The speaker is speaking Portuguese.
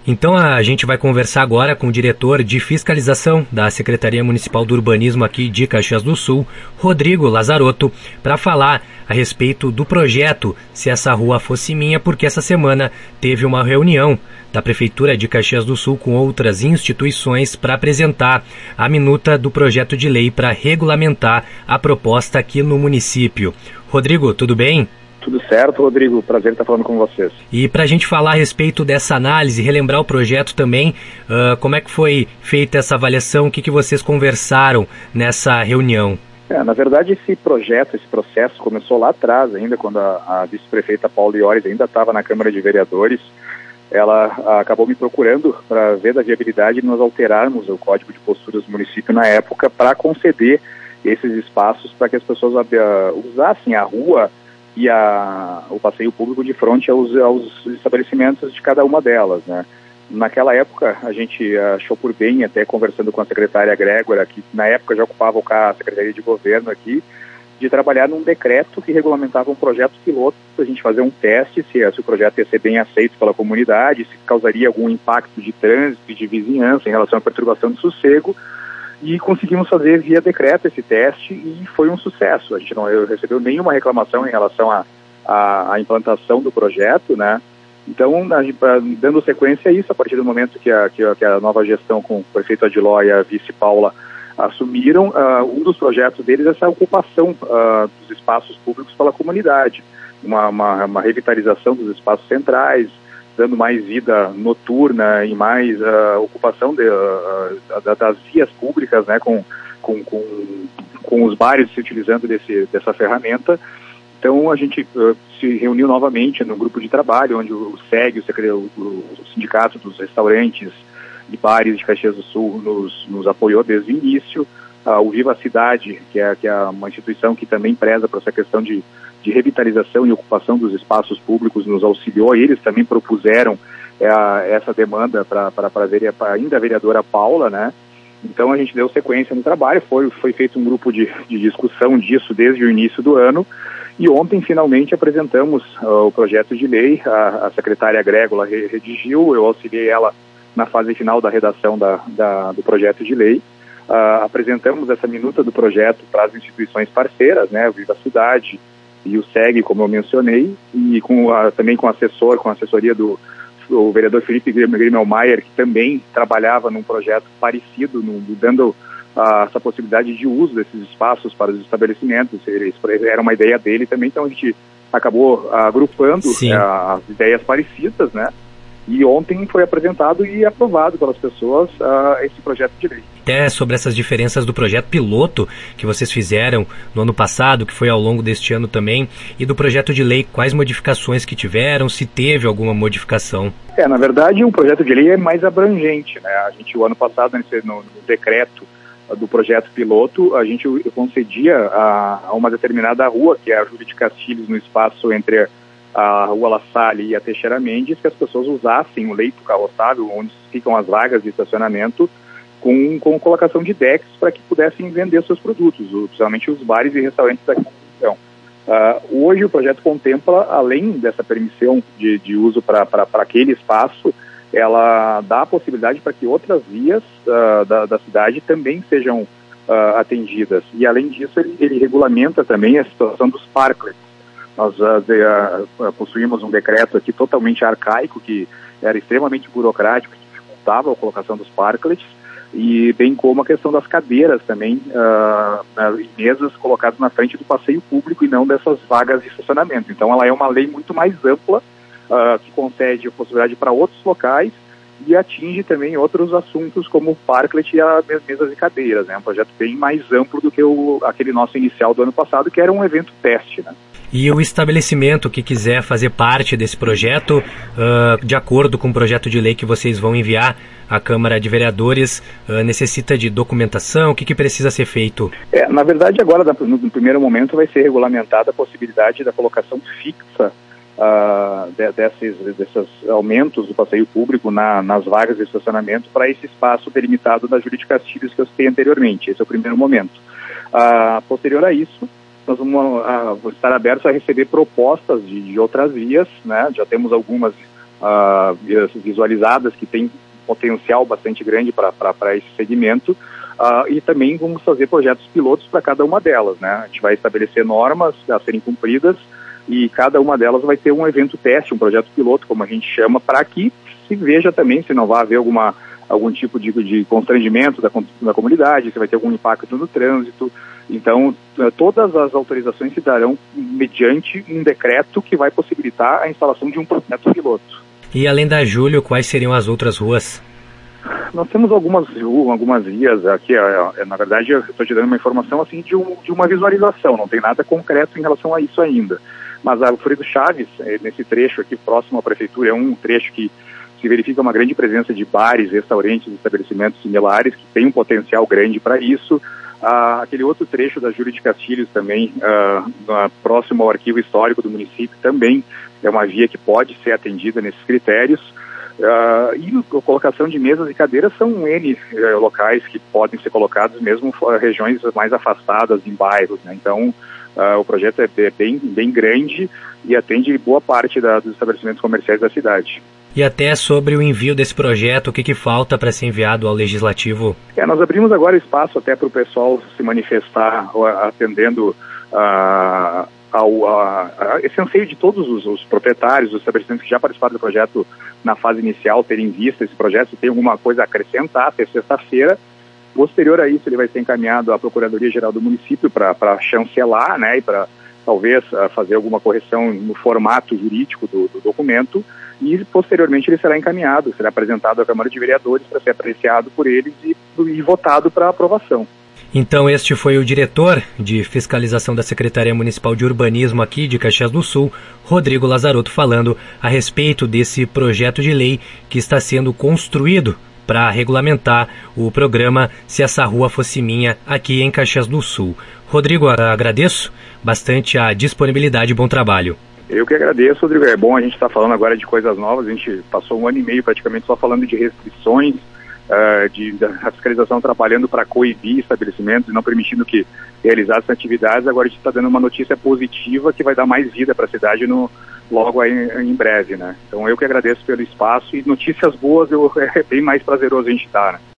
Então a gente vai conversar agora com o diretor de fiscalização da Secretaria Municipal do Urbanismo aqui de Caxias do Sul, Rodrigo Lazarotto, para falar a respeito do projeto Se Essa Rua Fosse Minha, porque essa semana teve uma reunião da Prefeitura de Caxias do Sul com outras instituições para apresentar a minuta do projeto de lei para regulamentar a proposta aqui no município. Rodrigo, tudo bem? Tudo certo, Rodrigo. Prazer estar falando com vocês. E para a gente falar a respeito dessa análise, relembrar o projeto também, como é que foi feita essa avaliação, o que vocês conversaram nessa reunião? Na verdade, esse processo começou lá atrás, ainda quando a vice-prefeita Paula Iores ainda estava na Câmara de Vereadores. Ela acabou me procurando para ver da viabilidade de nós alterarmos o Código de Posturas do município na época para conceder esses espaços para que as pessoas usassem a rua e o passeio público de frente aos estabelecimentos de cada uma delas, né? Naquela época, a gente achou por bem, até conversando com a secretária Grégora, que na época já ocupava a Secretaria de Governo aqui, de trabalhar num decreto que regulamentava um projeto piloto para a gente fazer um teste, se o projeto ia ser bem aceito pela comunidade, se causaria algum impacto de trânsito e de vizinhança em relação à perturbação de sossego. E conseguimos fazer via decreto esse teste e foi um sucesso. A gente não recebeu nenhuma reclamação em relação à implantação do projeto, né? Então, dando sequência a isso, a partir do momento que a nova gestão com o prefeito Adiló e a vice Paula assumiram, um dos projetos deles é essa ocupação dos espaços públicos pela comunidade, uma revitalização dos espaços centrais, dando mais vida noturna e mais ocupação das vias públicas, né, com os bares se utilizando dessa ferramenta. Então a gente se reuniu novamente no grupo de trabalho, onde o SEG, o Sindicato dos Restaurantes e Bares de Caxias do Sul, nos apoiou desde o início. O Viva Cidade, que é uma instituição que também preza por essa questão de revitalização e ocupação dos espaços públicos, nos auxiliou, e eles também propuseram essa demanda para ainda a vereadora Paula, né? Então a gente deu sequência no trabalho, foi feito um grupo de discussão disso desde o início do ano, e ontem finalmente apresentamos o projeto de lei. A secretária Grégora redigiu, eu auxiliei ela na fase final da redação do projeto de lei. Apresentamos essa minuta do projeto para as instituições parceiras, né, o Viva Cidade e o SEG, como eu mencionei, e também com a assessoria do vereador Felipe Grimelmaier, que também trabalhava num projeto parecido, dando essa possibilidade de uso desses espaços para os estabelecimentos. Era uma ideia dele também, então a gente acabou agrupando as ideias parecidas, né? E ontem foi apresentado e aprovado pelas pessoas esse projeto de lei. Até sobre essas diferenças do projeto piloto que vocês fizeram no ano passado, que foi ao longo deste ano também, e do projeto de lei, quais modificações que tiveram, se teve alguma modificação? Na verdade, o projeto de lei é mais abrangente, né? O ano passado, no decreto do projeto piloto, a gente concedia a uma determinada rua, que é a Júlio de Castilhos, no espaço entre a Rua La Salle e a Teixeira Mendes, que as pessoas usassem o leito carroçável, onde ficam as vagas de estacionamento, com colocação de decks para que pudessem vender seus produtos, principalmente os bares e restaurantes da região. Hoje o projeto contempla, além dessa permissão de uso para aquele espaço, ela dá a possibilidade para que outras vias da cidade também sejam atendidas. E além disso, ele regulamenta também a situação dos parklets. Nós possuímos um decreto aqui totalmente arcaico, que era extremamente burocrático, que dificultava a colocação dos parklets, e bem como a questão das cadeiras também, e mesas colocadas na frente do passeio público e não dessas vagas de estacionamento. Então ela é uma lei muito mais ampla, que concede a possibilidade para outros locais e atinge também outros assuntos como o parklet e as mesas e cadeiras. É um projeto bem mais amplo do que aquele nosso inicial do ano passado, que era um evento teste, né? E o estabelecimento que quiser fazer parte desse projeto, de acordo com o projeto de lei que vocês vão enviar à Câmara de Vereadores, necessita de documentação? O que precisa ser feito? Na verdade, agora, no primeiro momento, vai ser regulamentada a possibilidade da colocação fixa desses aumentos do passeio público nas vagas de estacionamento para esse espaço delimitado da Júlio de Castilhos que eu citei anteriormente. Esse é o primeiro momento. Posterior a isso, nós vamos estar abertos a receber propostas de outras vias, né? Já temos algumas visualizadas, que tem potencial bastante grande para esse segmento, e também vamos fazer projetos pilotos para cada uma delas, né? A gente vai estabelecer normas a serem cumpridas e cada uma delas vai ter um evento teste, um projeto piloto, como a gente chama, para que se veja também se não vai haver algum tipo de constrangimento da comunidade, se vai ter algum impacto no trânsito. Então, todas as autorizações se darão mediante um decreto que vai possibilitar a instalação de um projeto piloto. E além da Júlio, quais seriam as outras ruas? Nós temos algumas vias aqui, na verdade eu estou te dando uma informação assim de uma visualização, não tem nada concreto em relação a isso ainda. Mas a Alfredo Chaves, nesse trecho aqui próximo à prefeitura, é um trecho que se verifica uma grande presença de bares, restaurantes, estabelecimentos similares, que tem um potencial grande para isso. Aquele outro trecho da Júlio de Castilhos também, próximo ao arquivo histórico do município, também é uma via que pode ser atendida nesses critérios. E a colocação de mesas e cadeiras são N locais que podem ser colocados mesmo em regiões mais afastadas, em bairros, né? Então, o projeto é bem grande e atende boa parte dos estabelecimentos comerciais da cidade. E até sobre o envio desse projeto, o que falta para ser enviado ao Legislativo? Nós abrimos agora espaço até para o pessoal se manifestar, atendendo esse anseio de todos os proprietários, os estabelecimentos que já participaram do projeto na fase inicial, terem visto esse projeto, se tem alguma coisa a acrescentar até sexta-feira. Posterior a isso, ele vai ser encaminhado à Procuradoria-Geral do município para chancelar, né, e para talvez fazer alguma correção no formato jurídico do documento, e posteriormente ele será encaminhado, será apresentado à Câmara de Vereadores para ser apreciado por eles e votado para aprovação. Então este foi o diretor de fiscalização da Secretaria Municipal de Urbanismo aqui de Caxias do Sul, Rodrigo Lazarotto, falando a respeito desse projeto de lei que está sendo construído para regulamentar o programa Se Essa Rua Fosse Minha aqui em Caxias do Sul. Rodrigo, agradeço bastante a disponibilidade e bom trabalho. Eu que agradeço, Rodrigo. É bom a gente estar falando agora de coisas novas. A gente passou 1 ano e meio praticamente só falando de restrições, da fiscalização trabalhando para coibir estabelecimentos e não permitindo que realizassem atividades. Agora a gente está dando uma notícia positiva que vai dar mais vida para a cidade logo aí, em breve, né? Então eu que agradeço pelo espaço e notícias boas é bem mais prazeroso a gente dar, né?